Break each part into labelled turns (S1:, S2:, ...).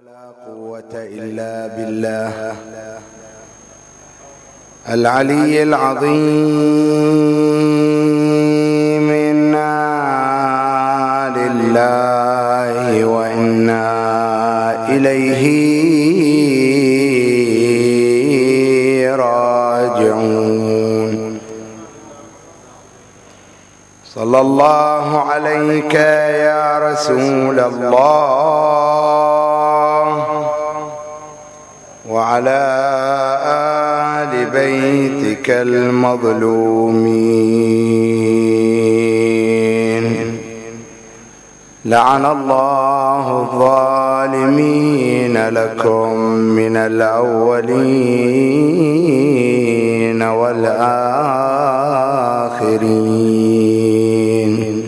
S1: ولا قوة إلا بالله العلي العظيم. إنا لله وإنا إليه راجعون. صلى الله عليك يا رسول الله وعلى آل بيتك المظلومين. لعن الله الظالمين لكم من الأولين والآخرين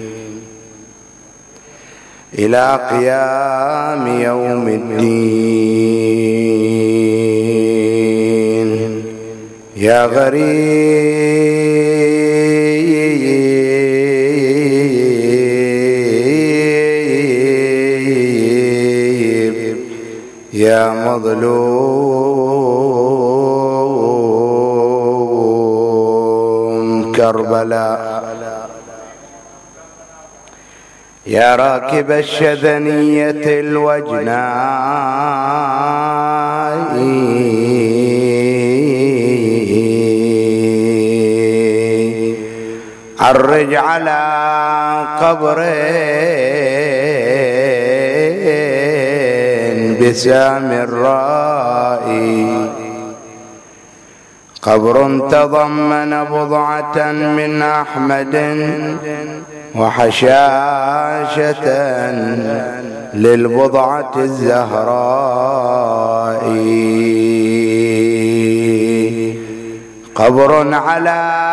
S1: إلى قيام يوم الدين. يا غريب يا مظلوم كربلاء. يا راكب الشذنية الوجناء عرج على قبر بسام الرائي. قبر تضمن بضعة من أحمد وحشاشة للبضعة الزهراء. قبر على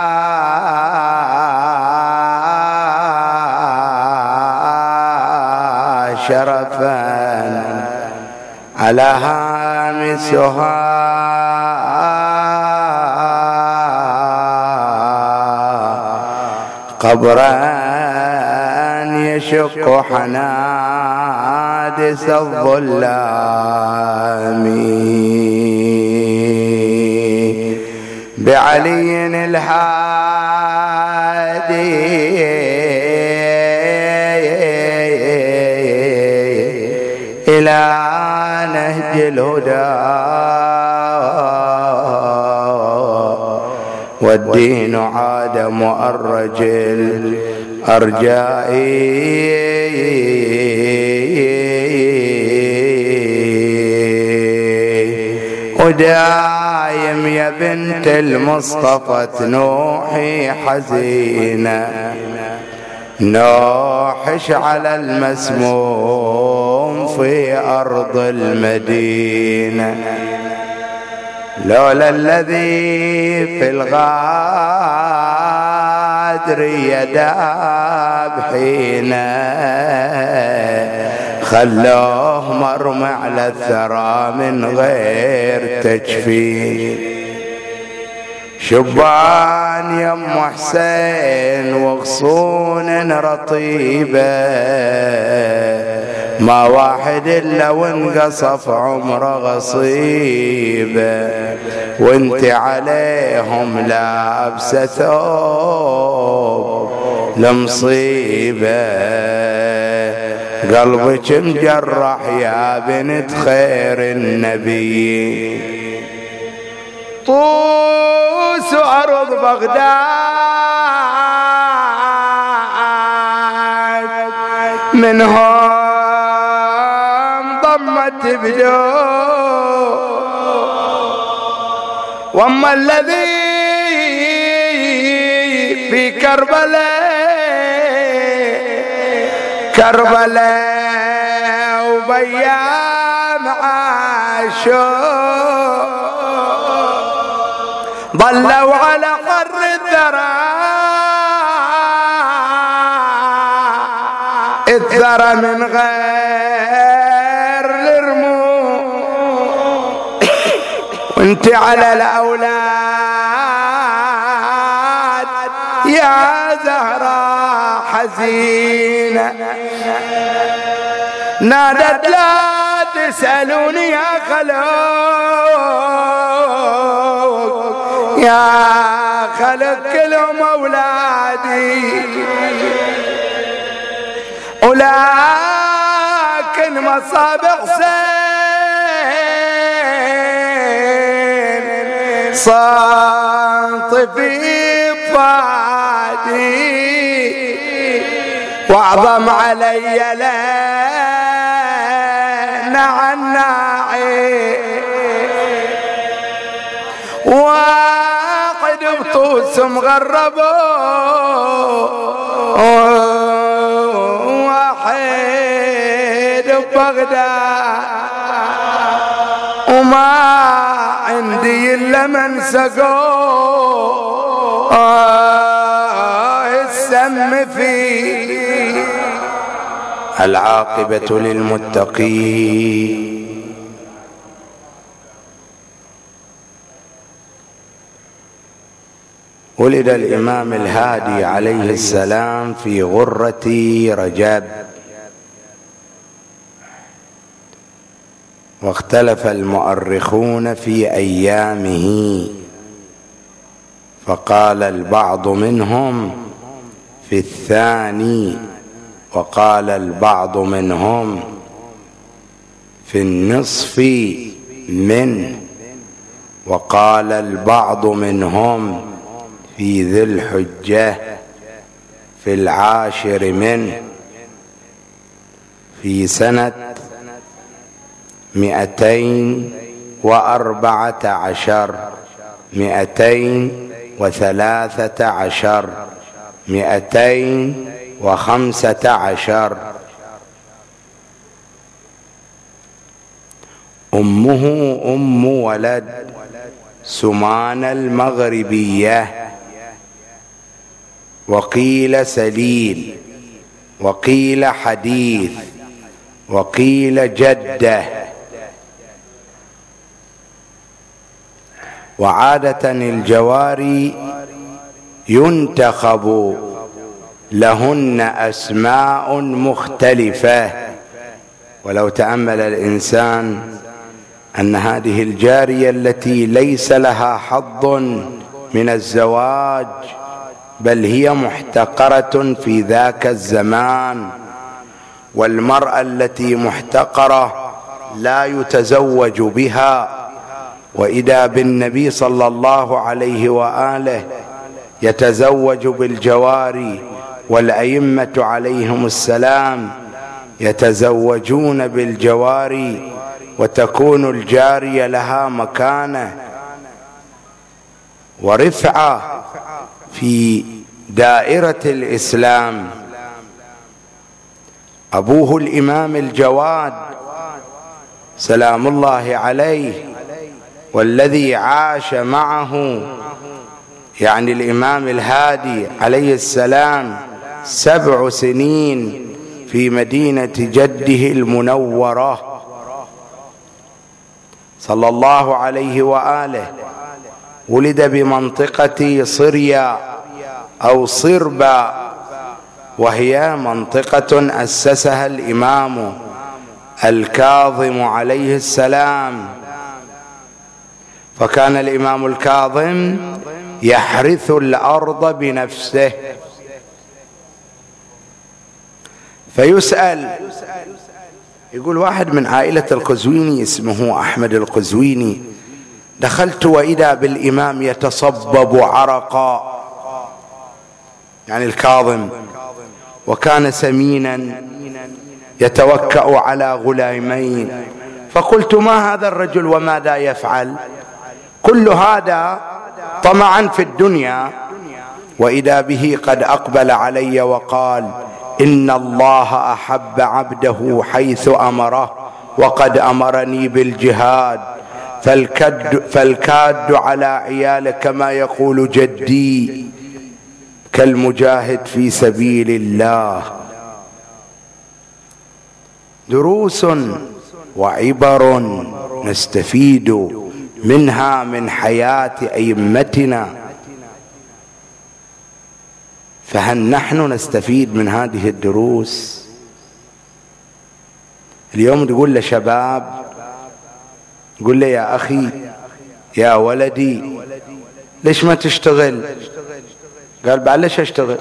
S1: شرفا على هامسها قبرا يشق حنادس الظلام. بعلي الهادي إلى نهج الهدى والدين عاد مؤرج الأرجاء. ودايم يا بنت المصطفى تنوحي حزينة، نوحش على المسموم في أرض المدينة. لولا الذي في الغادر يداب حينا خلوه مرمى على الثرى من غير تجفين. شبان يم حسين وغصون رطيبة ما واحد إلا وانقصف عمره غصيبة. وانت عليهم لابسة ثوب لمصيبة. قلبك مجرح يا بنت خير النبي. طوس أرض بغداد منهم ضمت بدو. واما الذي في كربلاء وبيام عاشور ضلوا على قر الثرى من غير الرموم. وانت على الأولاد يا زهراء حزينة. نادت لا يسألوني يا خلق يا خلق كلهم أولادي، ولكن مصاب حسين صاطفي فادي، واعظم علي لنا عناعي، واحد بطوس مغربوا واحد ببغداد، وما عندي الا من سقوا السم فيه. العاقبة للمتقين. ولد الإمام الهادي عليه السلام في غرة رجب، واختلف المؤرخون في أيامه، فقال البعض منهم في الثاني، وقال البعض منهم في النصف منه، وقال البعض منهم في ذي الحجة في العاشر منه، في سنة 214 213 215. أمه أم ولد سمان المغربية، وقيل سليل، وقيل حديث، وقيل جدة. وعادة الجواري ينتخب لهن أسماء مختلفة، ولو تأمل الإنسان أن هذه الجارية التي ليس لها حظ من الزواج، بل هي محتقرة في ذاك الزمان، والمرأة التي محتقرة لا يتزوج بها، وإذا بالنبي صلى الله عليه وآله يتزوج بالجواري، والأئمة عليهم السلام يتزوجون بالجواري، وتكون الجارية لها مكانة ورفعة في دائرة الإسلام. أبوه الإمام الجواد سلام الله عليه، والذي عاش معه يعني الإمام الهادي عليه السلام 7 سنين في مدينة جده المنورة صلى الله عليه وآله. ولد بمنطقة صريا أو صربا، وهي منطقة أسسها الإمام الكاظم عليه السلام، فكان الإمام الكاظم يحرث الأرض بنفسه. فيسأل، يقول واحد من عائلة القزويني اسمه أحمد القزويني، دخلت وإذا بالإمام يتصبب عرقا، يعني الكاظم، وكان سمينا يتوكأ على غلامين، فقلت ما هذا الرجل وماذا يفعل؟ كل هذا طمعا في الدنيا، وإذا به قد أقبل علي وقال إن الله أحب عبده حيث أمره، وقد أمرني بالجهاد، فالكاد على عياله كما يقول جدي كالمجاهد في سبيل الله. دروس وعبر نستفيد منها من حياة أئمتنا، فهل نحن نستفيد من هذه الدروس؟ اليوم تقول لشباب يقول لي يا أخي يا ولدي ليش ما تشتغل؟ قال بعد ليش اشتغل؟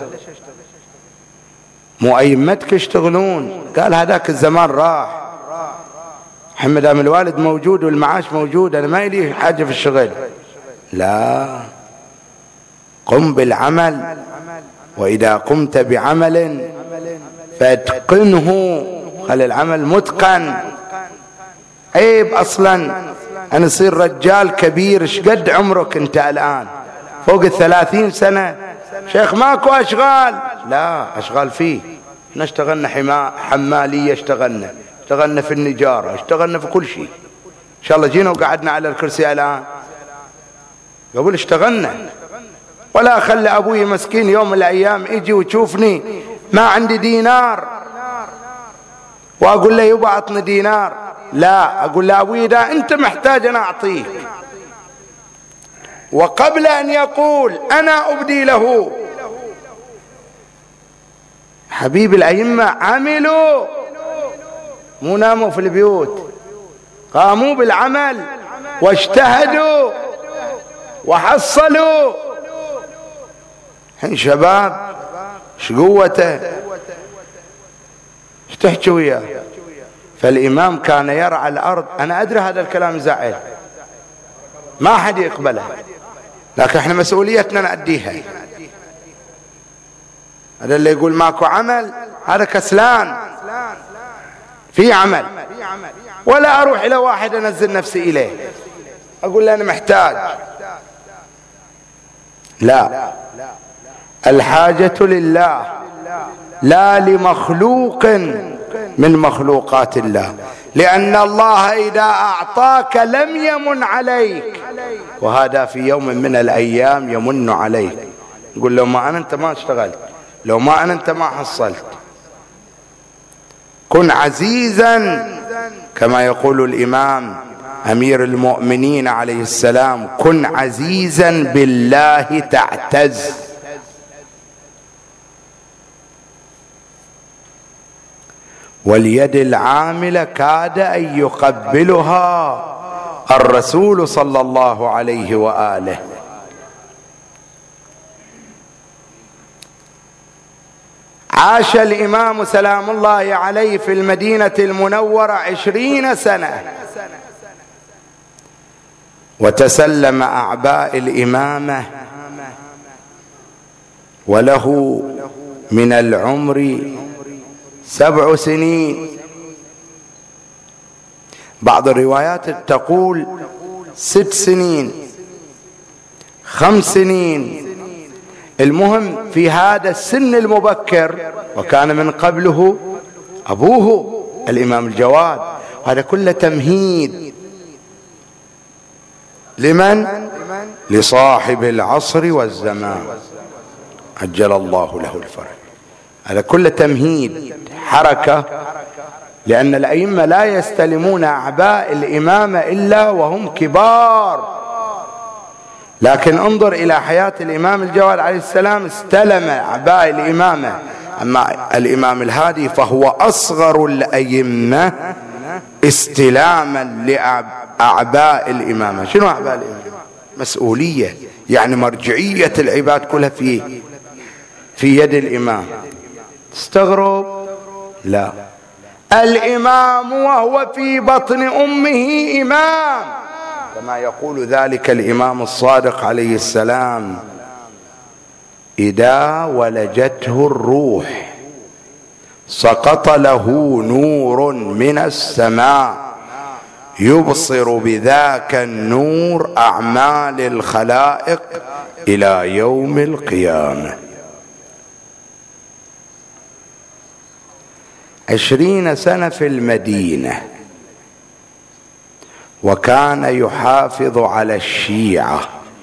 S1: مو أئمتك يشتغلون. قال هذاك الزمان راح، الحين دام الوالد موجود والمعاش موجود أنا ما إلي حاجة في الشغل. لا، قم بالعمل، وإذا قمت بعمل فاتقنه، خلي العمل متقن. عيب أصلا أن يصير رجال كبير. شقد عمرك أنت الآن؟ فوق 30 سنة. شيخ ماكو أشغال؟ لا، أشغال فيه. احنا اشتغلنا حمالية، اشتغلنا في النجارة، اشتغلنا في كل شيء. إن شاء الله جينا وقعدنا على الكرسي الآن، قبل اشتغلنا. ولا خلي أبوي مسكين يوم من الأيام يجي وتشوفني ما عندي دينار وأقول له يبا أعطني دينار. لا، أقول له أبوي إذا أنت محتاج أنا أعطيك، وقبل أن يقول أنا أبدي له. حبيب الأئمة عملوا، مو ناموا في البيوت، قاموا بالعمل واجتهدوا وحصلوا. الحين شباب ايش قوته، ايش تحكي وياه؟ فالإمام كان يرعى الأرض. أنا أدري هذا الكلام زعل، ما حد يقبله، لكن احنا مسؤوليتنا نأديها. هذا اللي يقول ماكو عمل هذا كسلان. في عمل. ولا أروح إلى واحد أنزل نفسي إليه أقول له أنا محتاج. لا، الحاجة لله لا لمخلوق من مخلوقات الله، لأن الله إذا أعطاك لم يمن عليك، وهذا في يوم من الأيام يمن عليك. يقول لو ما أنا أنت ما اشتغلت، لو ما أنا أنت ما حصلت. كن عزيزا كما يقول الإمام أمير المؤمنين عليه السلام، كن عزيزا بالله تعتز. واليد العاملة كاد أن يقبلها الرسول صلى الله عليه وآله. عاش الإمام سلام الله عليه في المدينة المنورة 20 سنة، وتسلم أعباء الإمامة، وله من العمر 7 سنين. بعض الروايات تقول 6 سنين 5 سنين. المهم في هذا السن المبكر، وكان من قبله أبوه الإمام الجواد. هذا كله تمهيد لمن؟ لصاحب العصر والزمان عجل الله له الفرج. هذا كله تمهيد، حركة، لأن الأئمة لا يستلمون أعباء الإمامة إلا وهم كبار. لكن انظر إلى حياة الإمام الجواد عليه السلام، استلم أعباء الإمامة. أما الإمام الهادي فهو أصغر الأئمة استلاما لأعباء الإمامة. شنو أعباء الإمامة؟ مسؤولية، يعني مرجعية العباد كلها في يد الإمام. تستغرب؟ لا، الإمام وهو في بطن أمه إمام، كما يقول ذلك الإمام الصادق عليه السلام: إذا ولجته الروح سقط له نور من السماء يبصر بذاك النور أعمال الخلائق إلى يوم القيامة. 20 سنة في المدينة، وكان يحافظ على الشيعة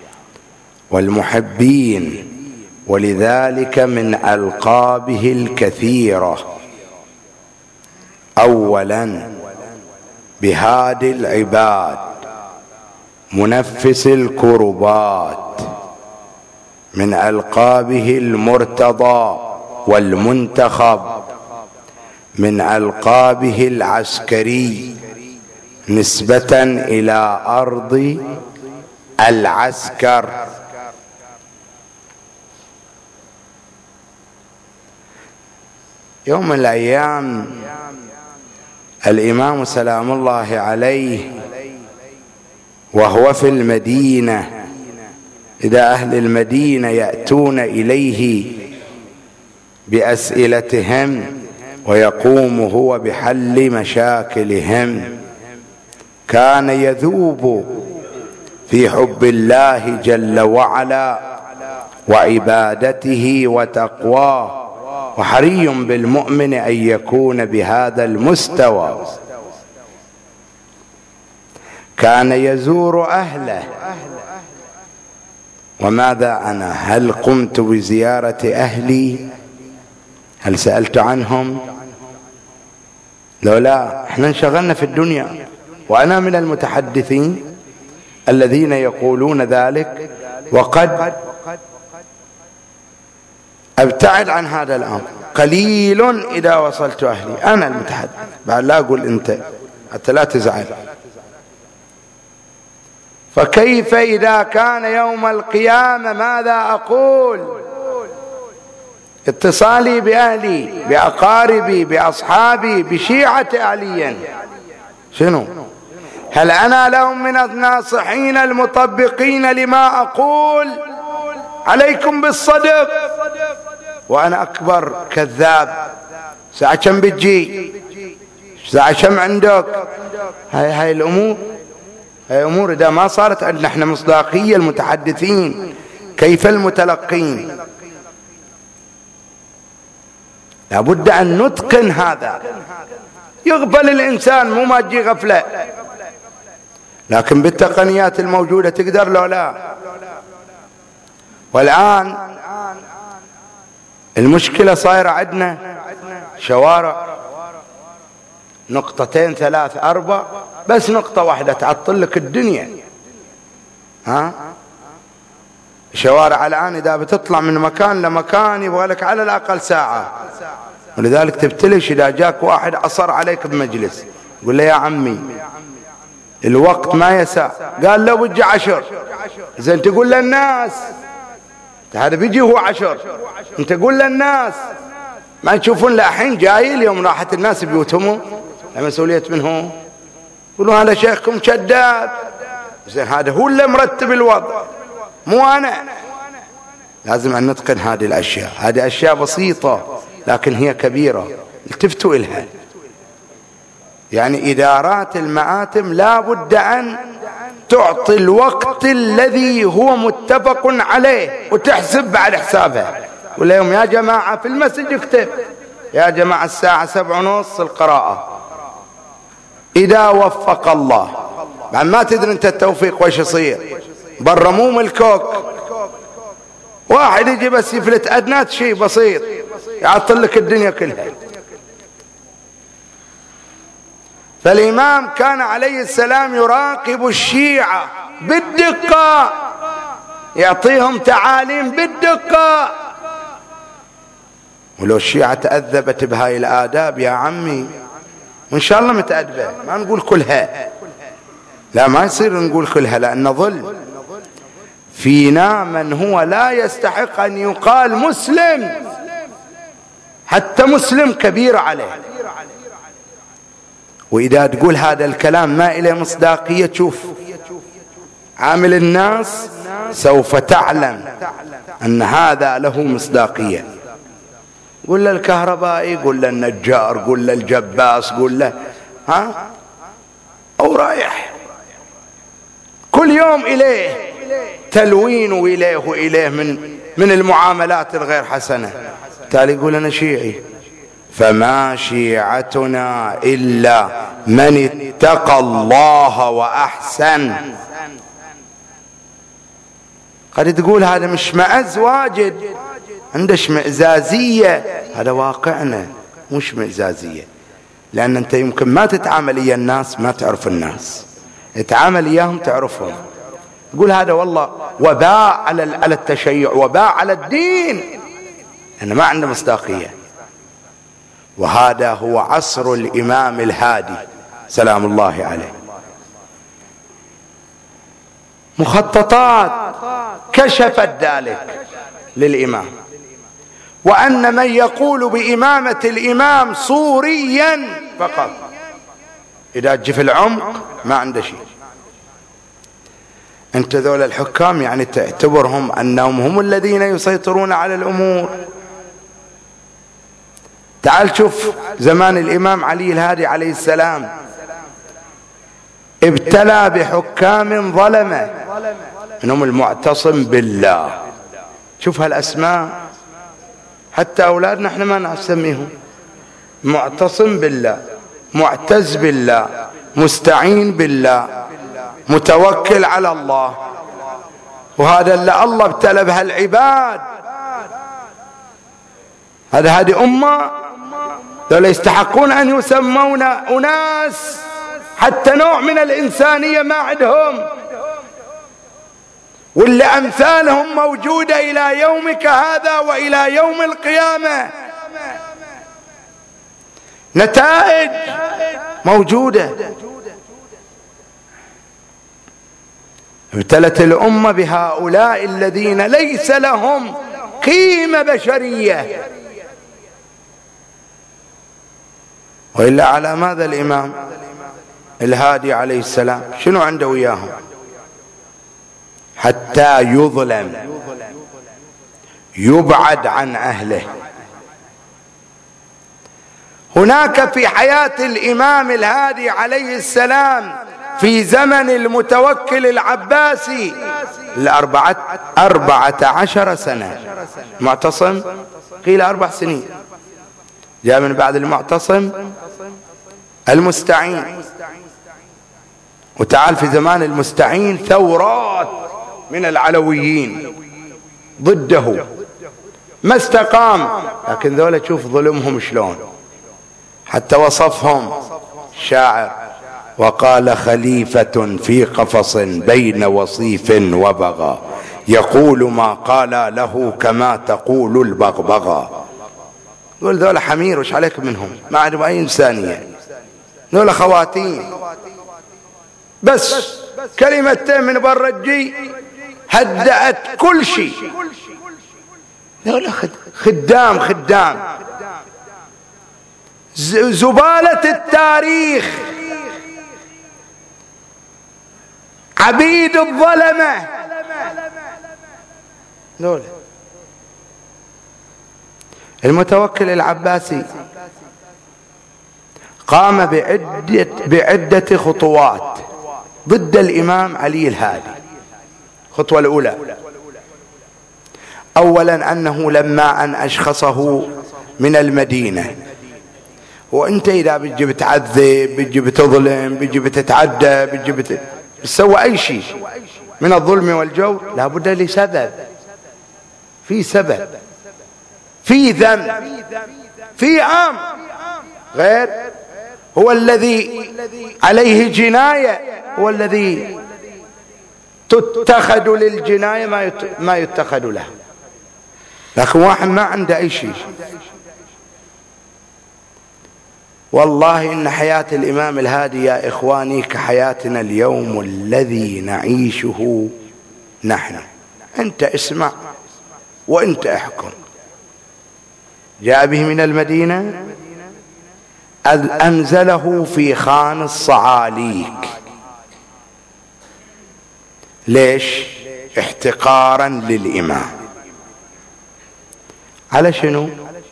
S1: والمحبين، ولذلك من ألقابه الكثيرة: أولا بهادي العباد، منفس الكربات. من ألقابه المرتضى والمنتخب. من ألقابه العسكري، نسبة إلى أرض العسكر. يوم من الأيام الإمام سلام الله عليه وهو في المدينة، إذا أهل المدينة يأتون إليه بأسئلتهم ويقوم هو بحل مشاكلهم، كان يذوب في حب الله جل وعلا وعبادته وتقواه، وحري بالمؤمن أن يكون بهذا المستوى. كان يزور أهله. وماذا أنا؟ هل قمت بزيارة أهلي؟ هل سألت عنهم؟ لا، احنا انشغلنا في الدنيا. وأنا من المتحدثين الذين يقولون ذلك، وقد أبتعد عن هذا الأمر قليل إذا وصلت أهلي. أنا المتحدث، بعد لا أقول أنت حتى لا تزعل. فكيف إذا كان يوم القيامة؟ ماذا أقول؟ اتصالي بأهلي، بأقاربي، بأصحابي، بشيعة عليا، شنو؟ هل أنا لهم من الناصحين المطبقين لما أقول؟ عليكم بالصدق. وأنا أكبر كذاب. ساعة كم بتجي؟ ساعة كم عندك؟ هاي الأمور، هاي أمور إذا ما صارت عندنا احنا مصداقية المتحدثين، كيف المتلقين؟ لابد أن نتقن هذا. يغفل الإنسان، مو ما تجي غفلة، لكن بالتقنيات الموجودة تقدر لو لا. والآن المشكلة صايرة عندنا شوارع نقطتين 3 4، بس نقطة واحدة تعطل لك الدنيا. شوارع الآن إذا بتطلع من مكان لمكان يبغى لك على الأقل ساعة. ولذلك تبتلش إذا جاك واحد عصر عليك بمجلس، قل له يا عمي الوقت ما يسع، قال له بجي 10. زين تقول للناس هذا بيجي هو 10، انت قول للناس ما تشوفون الحين جاي اليوم راحت الناس بيوتهم المسؤولية منهم، يقولون هذا شيخكم كذاب. زين هذا هو اللي مرتب الوضع مو أنا. لازم أن نتقن هذه الأشياء. هذه أشياء بسيطة لكن هي كبيرة، التفتوا إلها. يعني إدارات المآتم لا بد أن تعطي الوقت الذي هو متفق عليه، وتحسب بعد حسابها. قل لهم يا جماعة في المسجد اكتب يا جماعة الساعة 7:30 القراءة. إذا وفق الله، بعد ما تدري أنت التوفيق وإيش يصير، برموم الكوك واحد يجي بس يفلت أدنى شيء بسيط يعطل لك الدنيا كلها. فالإمام كان عليه السلام يراقب الشيعة بالدقة، يعطيهم تعاليم بالدقة. ولو الشيعة تأذبت بهاي الآداب يا عمي، وإن شاء الله متأدبة، ما نقول كلها، لا ما يصير نقول كلها لأن ظلم. فينا من هو لا يستحق أن يقال مسلم، حتى مسلم كبير عليه. وإذا تقول هذا الكلام ما إليه مصداقية، شوف عامل الناس سوف تعلم أن هذا له مصداقية. قل للكهربائي، قل للنجار، قل للجباس، قل له أو رايح كل يوم إليه تلوين وإليه من المعاملات الغير حسنة. بالتالي يقول أنا شيعي. فما شيعتنا إلا من اتقى الله وأحسن. قد تقول هذا مش معز واجد، عنده اشمئزازية، هذا واقعنا مش مئزازية. لأن أنت يمكن ما تتعامل إيا الناس ما تعرف الناس، تتعامل إياهم تعرفهم. تقول هذا والله وباء على التشيع، وباء على الدين، أنه ما عنده مصداقية. وهذا هو عصر الإمام الهادي سلام الله عليه. مخططات كشفت ذلك للإمام، وأن من يقول بإمامة الإمام صوريا فقط، إذا تجي في العمق ما عنده شيء. أنت ذول الحكام يعني تعتبرهم أنهم هم الذين يسيطرون على الأمور. تعال شوف زمان الإمام علي الهادي عليه السلام ابتلى بحكام ظلمة، منهم المعتصم بالله. شوف هالأسماء، حتى أولادنا احنا ما نسميهم. معتصم بالله، معتز بالله، مستعين بالله، متوكل على الله. وهذا اللي الله ابتلى بها العباد. هذه أمة ذولا يستحقون أن يسمون أناس حتى نوع من الإنسانية ما عندهم، واللي أمثالهم موجودة إلى يومك هذا وإلى يوم القيامة. نتائج موجودة. ابتلت الأمة بهؤلاء الذين ليس لهم قيمة بشرية. وإلا على ماذا الإمام الهادي عليه السلام شنو عنده وياهم؟ حتى يظلم، يبعد عن أهله. هناك في حياة الإمام الهادي عليه السلام في زمن المتوكل العباسي 14 سنة. معتصم قيل 4 سنين، جاء من بعد المعتصم المستعين. وتعال في زمان المستعين ثورات من العلويين ضده، ما استقام. لكن ذولا تشوف ظلمهم شلون، حتى وصفهم شاعر: وقال خليفة في قفص بين وصيف وبغى، يقول ما قال له كما تقول البغبغة. يقول ذولا حمير، وش عليك منهم؟ ما عندهم أي إنسانية. ذولا خواتيم، بس كلمتين من برجي هدأت كل شيء. ذولا خدام زبالة التاريخ، عبيد الظلمة. ذولا المتوكل العباسي قام بعدة خطوات ضد الإمام علي الهادي. الخطوة الأولى: أولا أنه لما أن أشخصه من المدينة. وأنت إذا بتجي بتعذب، بتجي بتظلم، بتجي بتتعدى، بتجي بتسوي أي شيء من الظلم والجور، لابد لسبب، في سبب، في ذنب، في أمر. غير هو الذي عليه جناية، هو الذي تتخذ للجناية ما يتخذ له. لكن واحد ما عنده أي شيء. والله إن حياة الإمام الهادي يا إخواني كحياتنا اليوم الذي نعيشه نحن. أنت اسمع وأنت احكم. جاء به من المدينة، أنزله في خان الصعاليك. ليش؟ احتقارا للإمام. على شنو؟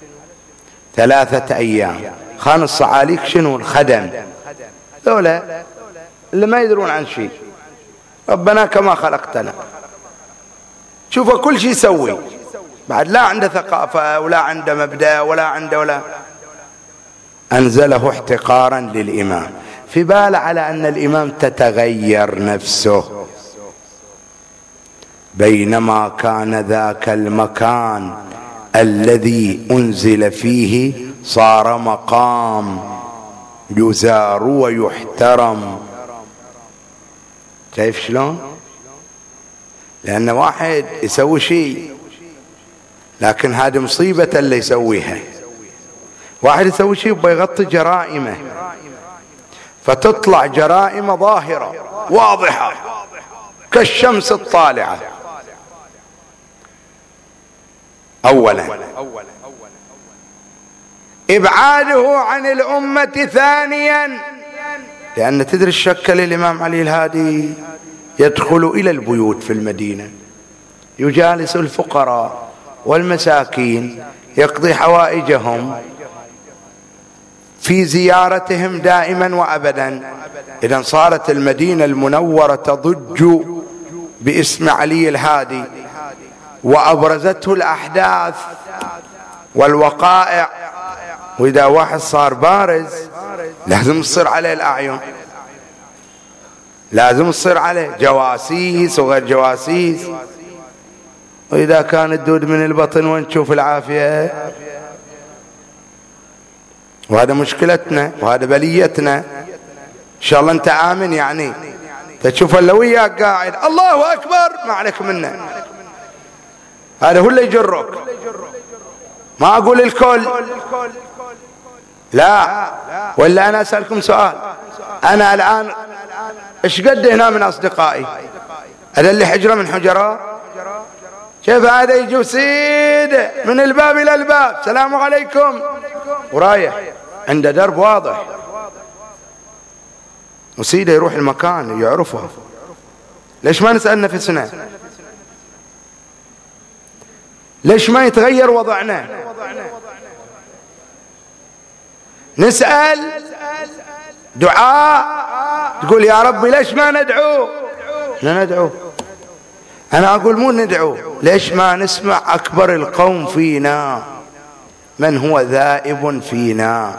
S1: 3 أيام. خان الصعاليك شنو؟ الخدم، ذولا اللي ما يدرون عن شيء. ربنا كما خلقتنا، شوف كل شيء يسوي، بعد لا عنده ثقافة ولا عنده مبدأ ولا عنده أنزله احتقارا للإمام. في بال على أن الإمام تتغير نفسه، بينما كان ذاك المكان الذي أنزل فيه صار مقام يزار ويحترم. شايف شلون؟ لأن واحد يسوي شيء، لكن هذه مصيبة اللي يسويها. واحد يسوي شيء ويغطي جرائمه، فتطلع جرائم ظاهرة واضحة، كالشمس الطالعة. أولا إبعاده عن الأمة. ثانيا لأن تدري شكل الإمام علي الهادي يدخل إلى البيوت في المدينة، يجالس الفقراء والمساكين، يقضي حوائجهم، في زيارتهم دائما وأبدا. إذن صارت المدينة المنورة تضج باسم علي الهادي، وأبرزته الأحداث والوقائع. وإذا واحد صار بارز لازم تصير عليه الأعين، لازم تصير عليه جواسيس وغير جواسيس. وإذا كان الدود من البطن وين تشوف العافية؟ وهذا مشكلتنا وهذا بليتنا. إن شاء الله أنت آمن، يعني تشوف اللي وياك قاعد الله أكبر ما عليك منه، هذا هو اللي يجرك. ما أقول الكل، لا. ولا أنا أسألكم سؤال، أنا الآن إيش قد هنا من أصدقائي؟ هذا اللي حجرة من حجرات، كيف هذا يجي وسيد من الباب إلى الباب السلام عليكم ورايح، عنده درب واضح، وسيده يروح المكان يعرفه. ليش ما نسأل نفسنا؟ ليش ما يتغير وضعنا؟ نسأل دعاء، تقول يا ربي ليش ما ندعو؟ لا ندعو. أنا أقول مو ندعو، ليش ما نسمع أكبر القوم فينا من هو ذائب فينا،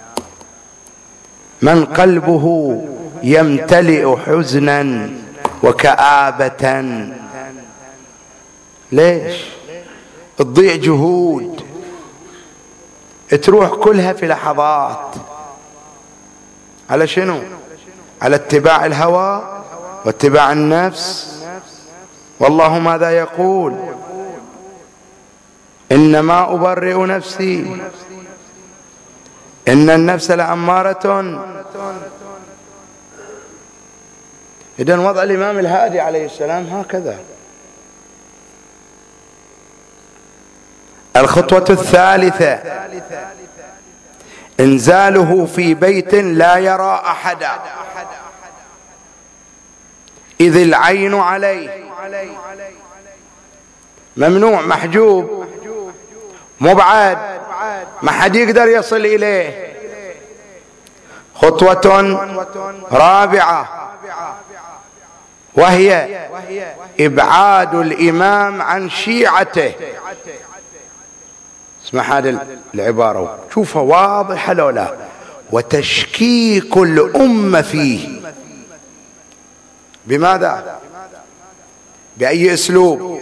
S1: من قلبه يمتلئ حزنا وكآبة. ليش تضيع جهود تروح كلها في لحظات على شنو؟ على اتباع الهوى واتباع النفس. والله ماذا يقول؟ إنما أبرئ نفسي إن النفس لأمارة. إذن وضع الإمام الهادي عليه السلام هكذا. الخطوة الثالثة إنزاله في بيت لا يرى أحدا، إذ العين عليه، ممنوع، محجوب، مبعد، ما حد يقدر يصل إليه. خطوة رابعة وهي إبعاد الإمام عن شيعته. اسمع هذه العبارة، شوفها واضحة لو لا. وتشكيك الأمة فيه. بماذا؟ بأي أسلوب؟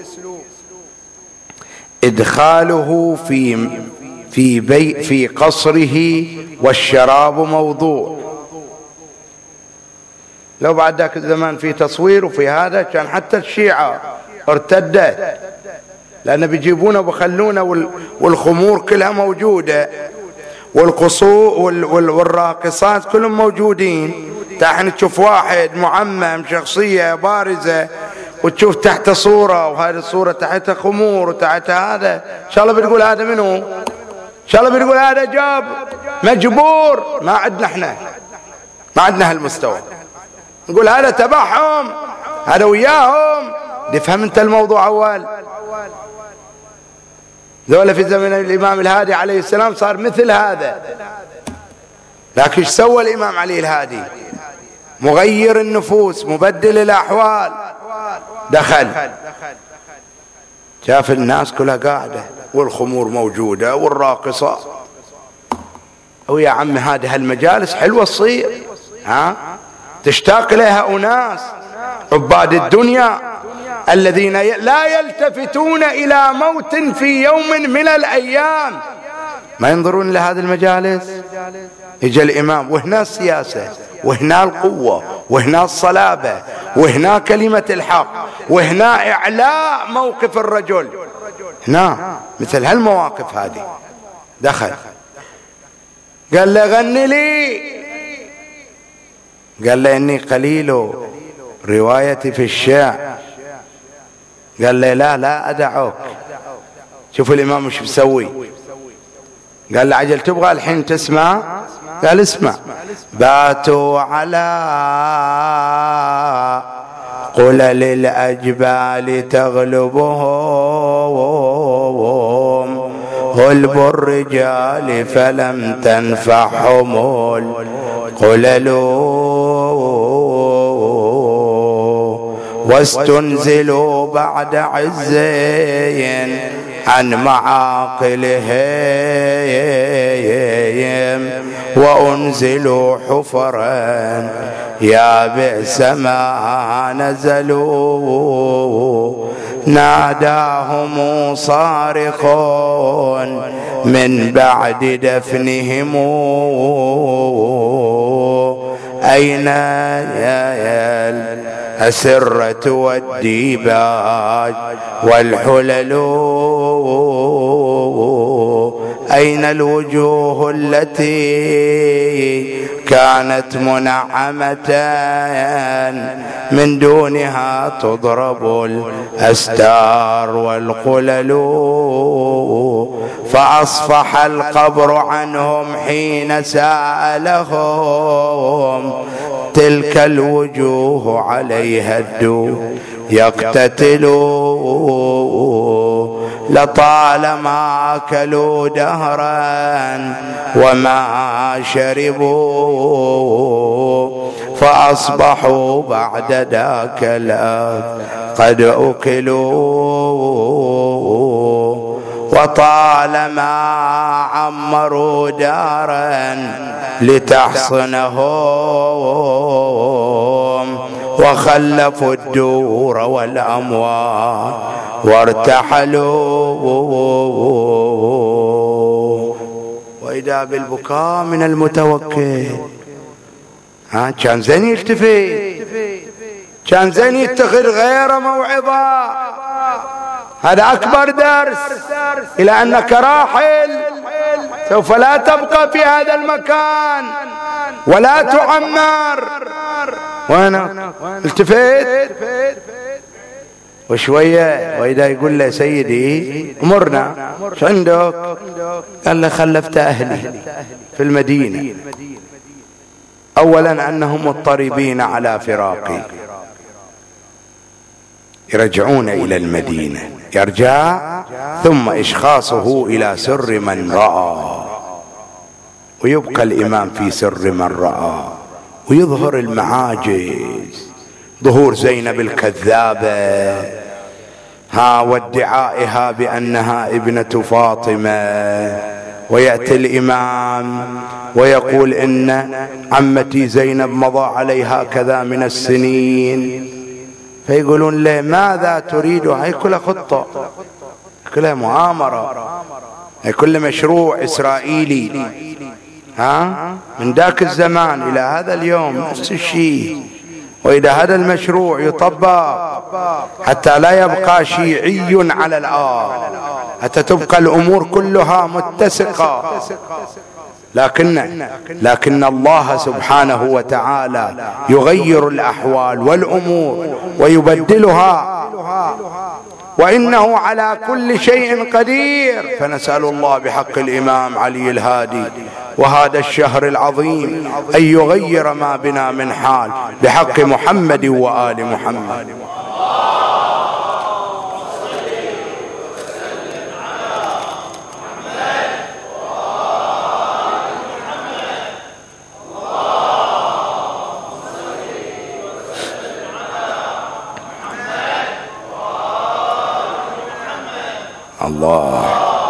S1: إدخاله في قصره والشراب موضوع. لو بعد ذاك الزمان في تصوير وفي هذا كان حتى الشيعة ارتدت، لأن بيجيبونه وبخلونه والخمور كلها موجودة والقصور والراقصات كلهم موجودين. تحن تشوف واحد معمم شخصية بارزة وتشوف تحت صورة، وهذه الصورة تحتها خمور وتحتها هذا، إن شاء الله بتقول هذا منه؟ إن شاء الله بتقول هذا جاب مجبور. ما عندنا احنا، ما عندنا هالمستوى. نقول هذا تبعهم، هذا وياهم. نفهم انت الموضوع أول. ذولا في زمن الإمام الهادي عليه السلام صار مثل هذا، لكن ايش سوى الإمام علي الهادي؟ مغير النفوس، مبدل الأحوال. دخل شاف الناس كلها قاعدة والخمور موجودة والراقصة. ويا عم هذه هالمجالس حلوة تصير، ها تشتاق لها أناس عباد الدنيا الذين لا يلتفتون إلى موت في يوم من الأيام، ما ينظرون لهذه المجالس. يجي الإمام وهنا السياسة وهنا القوة وهنا الصلابة وهنا كلمة الحق وهنا إعلاء موقف الرجل، هنا مثل هالمواقف هذه. دخل قال له غني لي، قال له إني قليل روايتي في الشعر. قال لي لا أدعوك. شوف الإمام مش بسوي. قال له عجل تبغى الحين تسمع؟ قال اسمع. باتوا على قلل الأجبال تغلبهم غلب الرجال فلم تنفعهم القلل واستنزلوا بعد عزين عن معاقلهم وأنزلوا حفرا يا بئس ما نزلوا ناداهم صارخ من بعد دفنهم أين الأسرة والديباج والحلل أين الوجوه التي كانت منعمة من دونها تضرب الأستار والقلل فأصفح القبر عنهم حين سألهم تلك الوجوه عليها الدو يقتتلوا لطالما أكلوا دهرا وما شربوا فأصبحوا بعد ذاك قد أكلوا وطالما عمروا دارا لتحصنهم وخلفوا الدور والأموال وارتحلوا وإذا بالبكاء من المتوكل. كان زين يلتفت، كان زين يتخذ غير موعظة. هذا أكبر درس إلى أنك راحل سوف لا تبقى في هذا المكان ولا تعمر. وانا التفت وشوية وإذا يقول له سيدي أمرنا شو عندك؟ قال له خلفت أهلي في المدينة، أولا أنهم مضطربين على فراقي يرجعون إلى المدينة، يرجع ثم إشخاصه إلى سر من رأى، ويبقى الإمام في سر من رأى، ويظهر المعاجز، ظهور زينب الكذابة وادعائها بأنها ابنة فاطمة، ويأتي الإمام ويقول إن عمتي زينب مضى عليها كذا من السنين، فيقولون له ماذا تريد؟ هي كلها خطة، كلها مؤامرة، هي كلها مشروع إسرائيلي من ذاك الزمان إلى هذا اليوم نفس الشيء. وإذا هذا المشروع يطبق حتى لا يبقى شيعي على الأرض، حتى تبقى الأمور كلها متسقة، لكن الله سبحانه وتعالى يغير الأحوال والأمور ويبدلها، وإنه على كل شيء قدير. فنسأل الله بحق الإمام علي الهادي وهذا الشهر العظيم أن يغير ما بنا من حال بحق محمد وآل محمد. الله.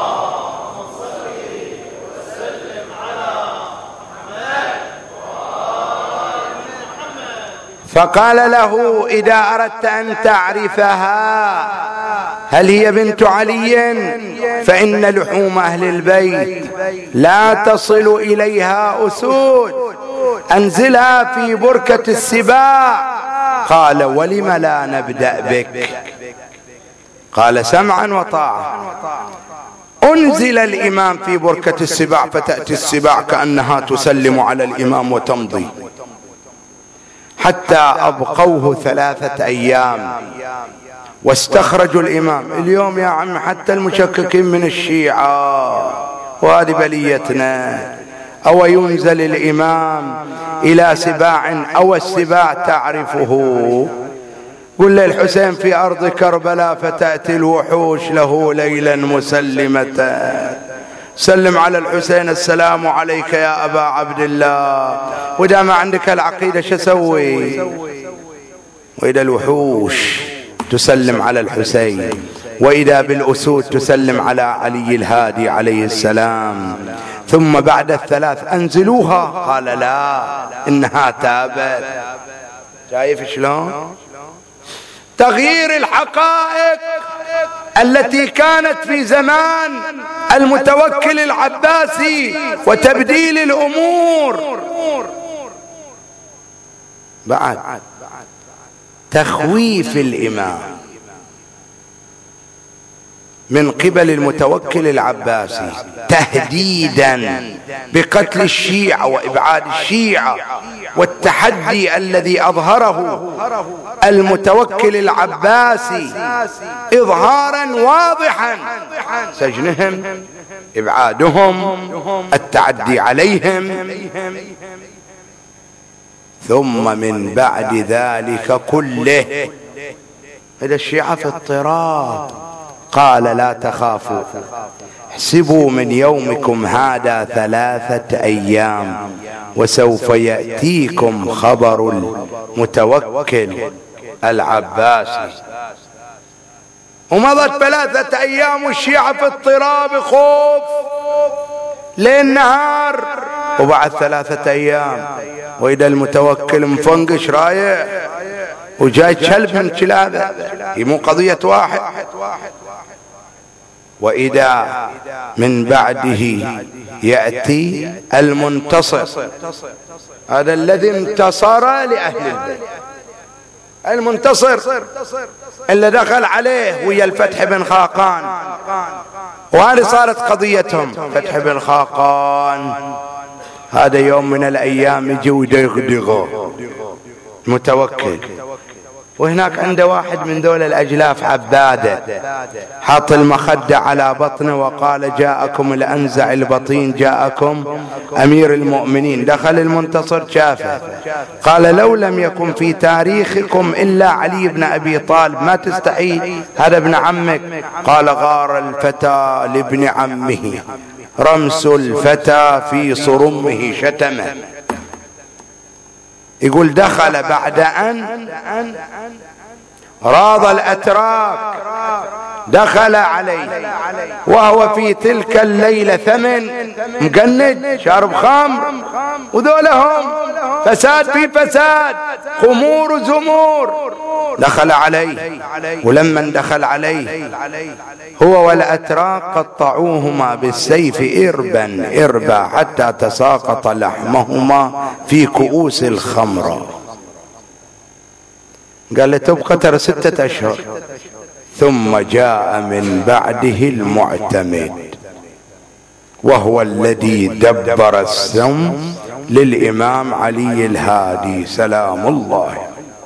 S1: فقال له إذا أردت أن تعرفها هل هي بنت علي فإن لحوم أهل البيت لا تصل إليها أسود، أنزلها في بركة السباع. قال ولم لا نبدأ بك؟ قال سمعا وطاعة. أنزل الإمام في بركة السباع، فتأتي السباع كأنها تسلم على الإمام وتمضي، حتى أبقوه 3 أيام واستخرجوا الإمام. اليوم يا عم حتى المشككين من الشيعة، وهذه بليتنا، أو ينزل الإمام إلى سباع أو السباع تعرفه. قل للحسين في أرض كربلاء فتأتي الوحوش له ليلا مسلمة. سلم على الحسين السلام عليك يا أبا عبد الله. وإذا ما عندك العقيدة شو سوي؟ وإذا الوحوش تسلم على الحسين، وإذا بالأسود تسلم على علي الهادي عليه السلام. ثم بعد 3 أنزلوها، قال لا إنها تابت. شايف شلون تغيير الحقائق التي كانت في زمان المتوكل العباسي وتبديل الأمور. بعد تخويف الإمام من قبل المتوكل العباسي، تهديدا بقتل الشيعة وإبعاد الشيعة، والتحدي الذي أظهره المتوكل العباسي إظهارا واضحا، سجنهم، إبعادهم، التعدي عليهم. ثم من بعد ذلك كله إذا الشيعة في اضطراب، قال لا تخافوا، احسبوا من يومكم هذا 3 أيام وسوف يأتيكم خبر المتوكل العباسي. ومضت 3 أيام والشيعة في اضطراب، خوف ليل نهار. وبعد 3 أيام وإذا المتوكل مفنقش رايح وجاي كلب من كلابه، هي مو قضية واحد. وإذا من بعده يأتي المنتصر، هذا الذي انتصر لأهل البيت، المنتصر اللي دخل عليه ويا الفتح بن خاقان. وهذه صارت قضيتهم، فتح بن خاقان هذا يوم من الأيام يجي ويدغدغه متوكل، وهناك عنده واحد من دول الأجلاف عبادة حط المخدة على بطنه وقال جاءكم الأنزع البطين، جاءكم أمير المؤمنين. دخل المنتصر شافه، قال لو لم يكن في تاريخكم إلا علي بن أبي طالب ما تستحي، هذا ابن عمك. قال غار الفتى لابن عمه، رمس الفتى في صرمه شتمه. يقول دخل بعد أن راض الأتراك، دخل عليه وهو في تلك الليلة ثمن مقند شارب خمر، وذولهم فساد في فساد، خمور وزمور. دخل عليه، ولما دخل عليه هو والأتراك قطعوهما بالسيف إربا إربا حتى تساقط لحمهما في كؤوس الخمر. قال له تبقى ترى 6 أشهر. ثم جاء من بعده المعتمد، وهو الذي دبر السم للإمام علي الهادي سلام الله.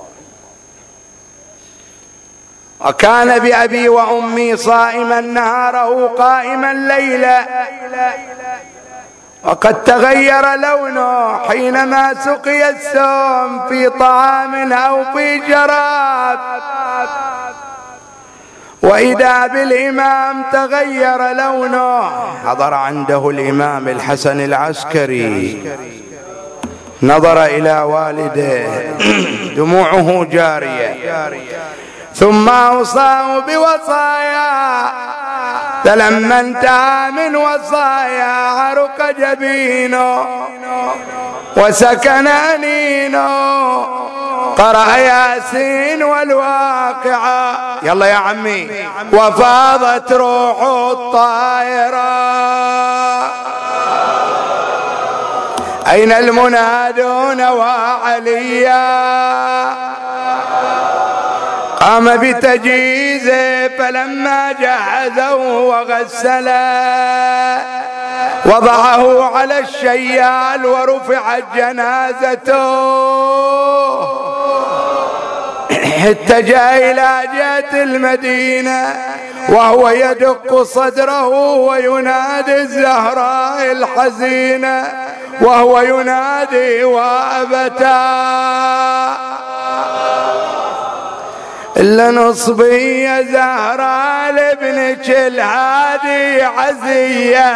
S1: وكان بأبي وأمي صائما نهاره قائما ليلا، وقد تغير لونه حينما سقي السم في طعام أو في شراب. وإذا بالإمام تغير لونه، حضر عنده الإمام الحسن العسكري، نظر إلى والده دموعه جارية، ثم أوصاه بوصايا، فلما انتهى من وصايا عرق جبينه وسكن أنينه، قرأ ياسين والواقعة، يلا يا عمي، وفاضت روح الطائرة. أين المنادون وعليا؟ قام بتجهيزه، فلما جهزوه وغسله وضعه على الشيال ورفعت جنازته، اتجه إلى جهة المدينة وهو يدق صدره وينادي الزهراء الحزينة، وهو ينادي وأبتا إلا نصبي يا زهراء لابنك الهادي عزية،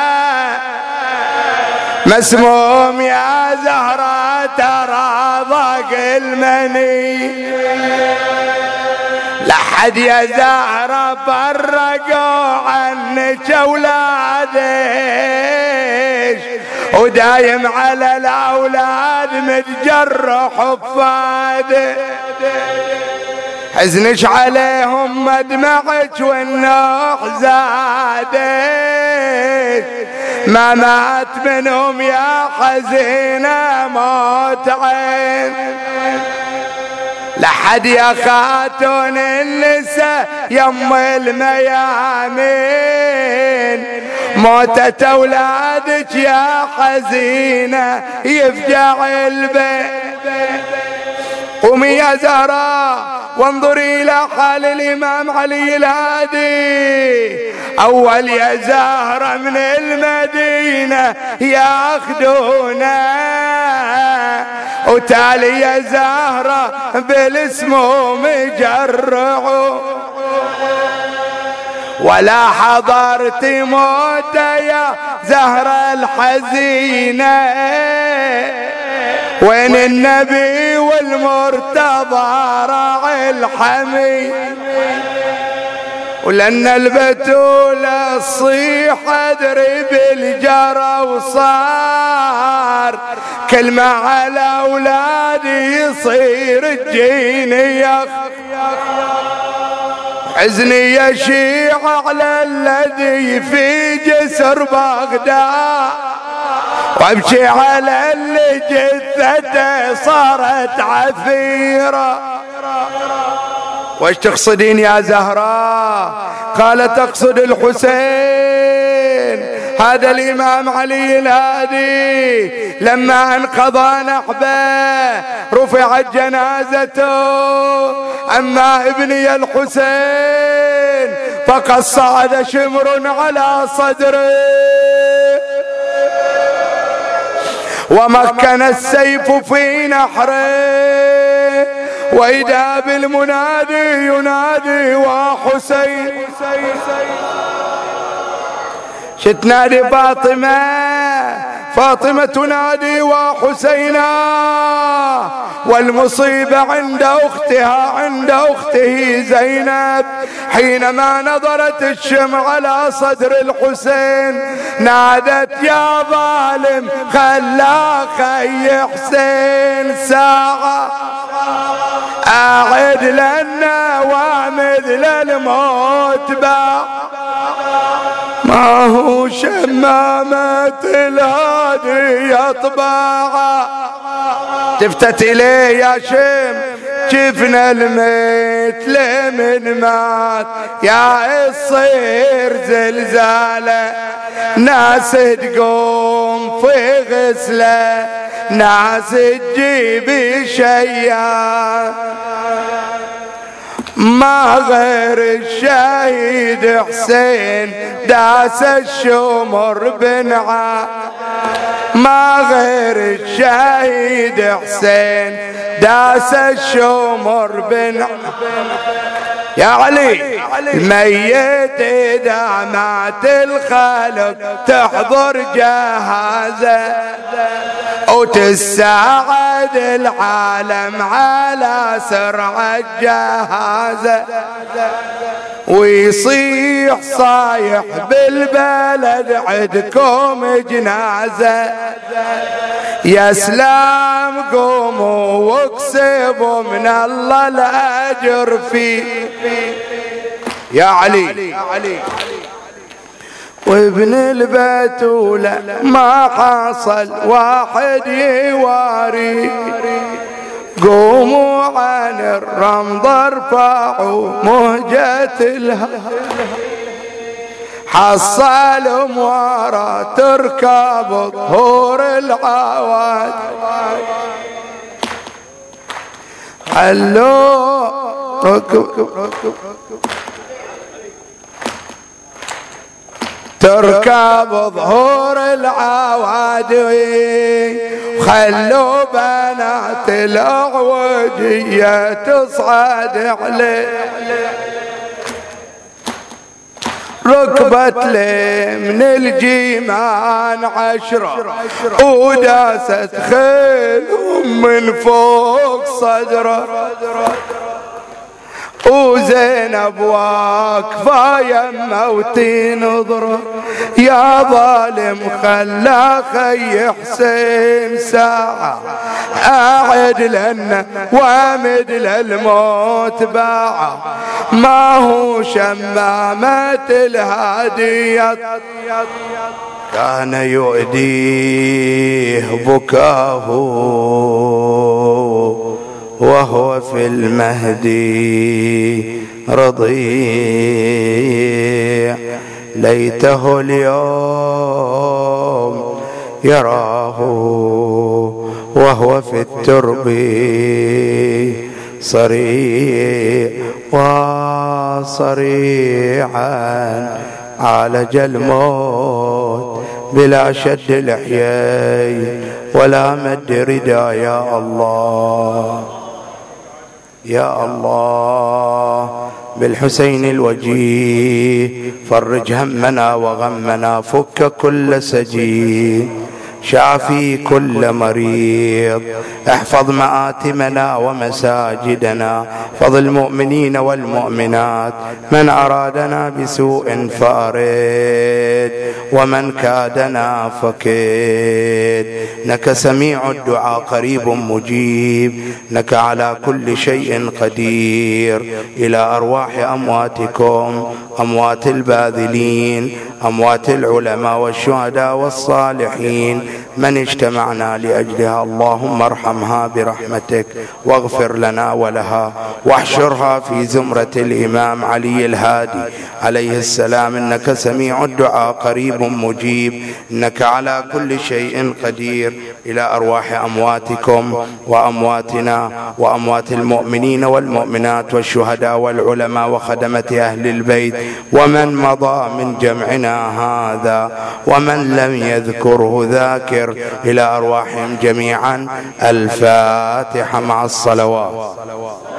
S1: مسموم يا زهراء ترى ضاق المني، لحد يا زهراء فرقوا عنك اولادك، ودايم على الاولاد متجرح وفادك، حزنش عليهم مدمعك والنوح زادك، ما مات منهم يا حزينة موت عين، لحد يا خاتون النساء يم الميامين، موتة اولادك يا حزينة يفجع البيت. قومي يا زهراء وانظري إلى حال الإمام علي الهادي، أول يا زهرة من المدينة ياخدونا، وتالي يا زهرة بالاسمهم يجرعوا، ولا حضرت موت يا زهرة الحزينة، وين النبي والمرتضى راعي الحمي، ولأن البتولة الصيح أدري بالجرى وصار، كل ما على أولادي يصير الجيني حزني يشيع على الذي في جسر بغداد، وابكي على اللي جثته صارت عفيرة. وش تقصدين يا زهراء؟ قالت اقصد الحسين، هذا الإمام علي الهادي لما انقضى نحبه رفعت جنازته، أما ابني الحسين فقد صعد شمر على صدره، ومكن السيف في نحره، وإذا بالمنادي ينادي وحسين، شتنادي فاطمة، فاطمة تنادي وحسينا، والمصيبة عند أختها عند أخته زينب، حينما نظرت الشمع على صدر الحسين نادت يا ظالم خلا خي حسين ساعة أعد لنا ومثل الموت باع، ما هو شمامة الهادي يطبع. تفتت إليه يا شم شفنا الميت لمن مات، يا الصير زلزالة ناس تقوم في غسله، ناس تجيب شيا، ما غير الشهيد حسين داس الشمر بنعا، ما غير الشهيد حسين داس الشمر بنعا. يا علي الميت إذا مات الخالق تحضر جهازه، وتساعد العالم على سرعة جهازه، ويصيح صايح بالبلد عدكم جنازة، يا سلام قوموا واكسبوا من الله الأجر فيه. يا علي وابن البتولة ما حصل واحد يواري، قوموا عن الرمض ارفعوا مهجة الهوى، حصل موارى تركب ظهور العواد خلوا تركب ظهور العوادي خلوا بنات الأعوجية تصعد عليه ركبت لي من الجيمان 10 وداست خيلهم من فوق صدره وزينب واقفة يمه وتنظره يا ظالم خلى خي حسين ساعة أعد لنا وامد للموت باعة ما هو شمامة الهادية كان يؤديه بكاه وهو في المهدي رضيع ليته اليوم يراه وهو في الترب صريع وصريعا عالج الموت بلا شد لحيي ولا مد رداء يا الله يا الله بالحسين الوجيه فرج همنا وغمنا فك كل سجين شافي كل مريض احفظ مآتمنا ومساجدنا احفظ المؤمنين والمؤمنات من أرادنا بسوء فأرد ومن كادنا فكيد إنك سميع الدعاء قريب مجيب إنك على كل شيء قدير إلى أرواح أمواتكم أموات الباذلين أموات العلماء والشهداء والصالحين من اجتمعنا لأجلها اللهم ارحمها برحمتك واغفر لنا ولها واحشرها في زمرة الإمام علي الهادي عليه السلام إنك سميع الدعاء قريب مجيب إنك على كل شيء قدير إلى أرواح أمواتكم وأمواتنا وأموات المؤمنين والمؤمنات والشهداء والعلماء وخدمة أهل البيت ومن مضى من جمعنا هذا ومن لم يذكره ذاكر إلى أرواحهم جميعا الفاتحة مع الصلوات.